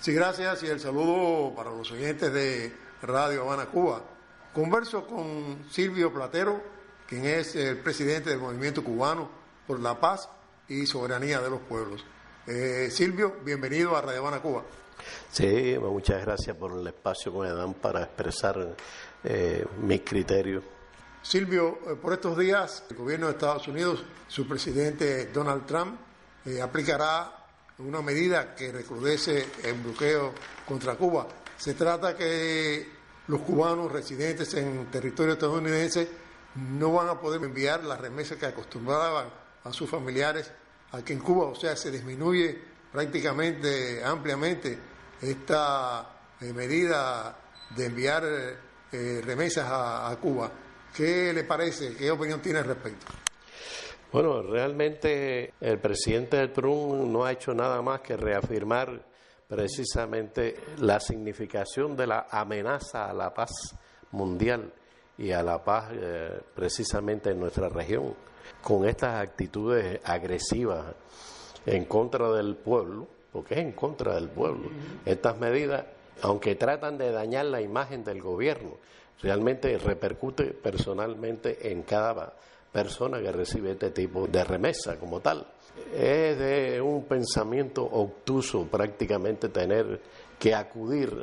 Sí, gracias, y el saludo para los oyentes de Radio Habana, Cuba. Converso con Silvio Platero, quien es el presidente del Movimiento Cubano por la Paz y Soberanía de los Pueblos. Silvio, bienvenido a Radio Habana, Cuba. Sí, muchas gracias por el espacio que me dan para expresar mis criterios. Silvio, por estos días el gobierno de Estados Unidos, su presidente Donald Trump, aplicará una medida que recrudece el bloqueo contra Cuba. Se trata que los cubanos residentes en territorio estadounidense no van a poder enviar las remesas que acostumbraban a sus familiares aquí en Cuba, o sea, se disminuye prácticamente ampliamente esta medida de enviar remesas a Cuba. ¿Qué le parece? ¿Qué opinión tiene al respecto? Bueno, realmente el presidente Trump no ha hecho nada más que reafirmar precisamente la significación de la amenaza a la paz mundial y a la paz precisamente en nuestra región, con estas actitudes agresivas en contra del pueblo, porque es en contra del pueblo. Estas medidas, aunque tratan de dañar la imagen del gobierno, realmente repercute personalmente en cada persona que recibe este tipo de remesa como tal. Es de un pensamiento obtuso prácticamente tener que acudir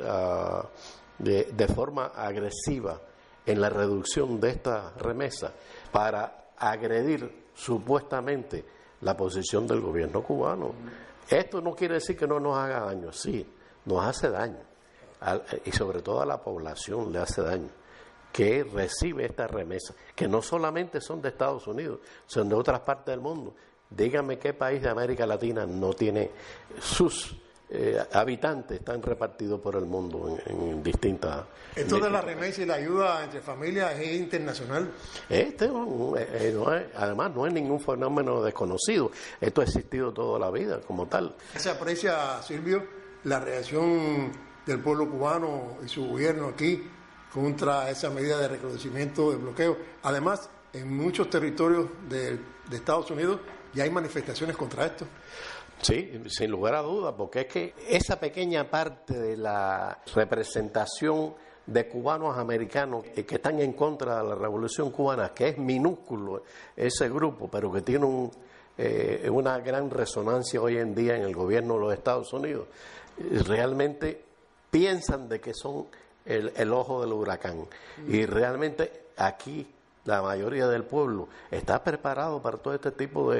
de forma agresiva en la reducción de esta remesa para agredir supuestamente la posición del gobierno cubano. Esto no quiere decir que no nos haga daño, sí, nos hace daño, y sobre todo a la población le hace daño, que recibe esta remesa, que no solamente son de Estados Unidos, son de otras partes del mundo. Dígame qué país de América Latina no tiene sus habitantes, están repartidos por el mundo en distintas... Entonces la remesa y la ayuda entre familias es internacional. Además no es ningún fenómeno desconocido, esto ha existido toda la vida como tal. Se aprecia, Silvio, la reacción del pueblo cubano y su gobierno aquí contra esa medida de recrudecimiento, de bloqueo. Además, en muchos territorios de Estados Unidos ya hay manifestaciones contra esto. Sí, sin lugar a dudas, porque es que esa pequeña parte de la representación de cubanos americanos que están en contra de la Revolución Cubana, que es minúsculo ese grupo, pero que tiene una gran resonancia hoy en día en el gobierno de los Estados Unidos, realmente piensan de que son el ojo del huracán. Y realmente aquí la mayoría del pueblo está preparado para todo este tipo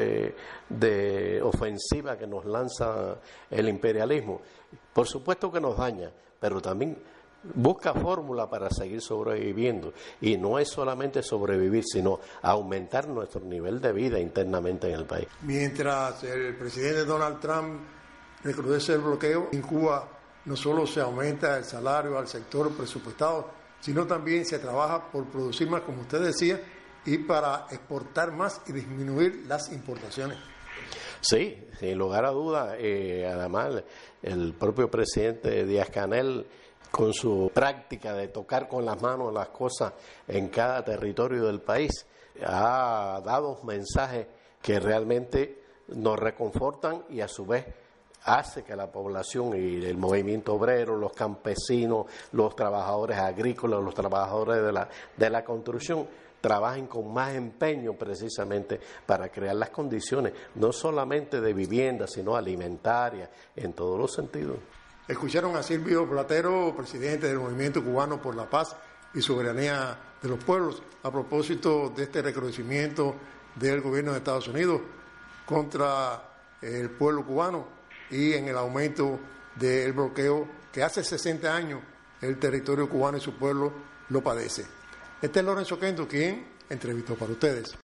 de ofensiva que nos lanza el imperialismo. Por supuesto que nos daña, pero también busca fórmula para seguir sobreviviendo. Y no es solamente sobrevivir, sino aumentar nuestro nivel de vida internamente en el país. Mientras el presidente Donald Trump recrudece el bloqueo, en Cuba no solo se aumenta el salario al sector presupuestado, sino también se trabaja por producir más, como usted decía, y para exportar más y disminuir las importaciones. Sí, sin lugar a duda. Además, el propio presidente Díaz-Canel, con su práctica de tocar con las manos las cosas en cada territorio del país, ha dado mensajes que realmente nos reconfortan y a su vez hace que la población y el movimiento obrero, los campesinos, los trabajadores agrícolas, los trabajadores de la construcción trabajen con más empeño precisamente para crear las condiciones, no solamente de vivienda, sino alimentaria, en todos los sentidos. Escucharon a Silvio Platero, presidente del Movimiento Cubano por la Paz y Soberanía de los Pueblos, a propósito de este recrudecimiento del gobierno de Estados Unidos contra el pueblo cubano y en el aumento del bloqueo que hace 60 años el territorio cubano y su pueblo lo padece. Este es Lorenzo Kendo, quien entrevistó para ustedes.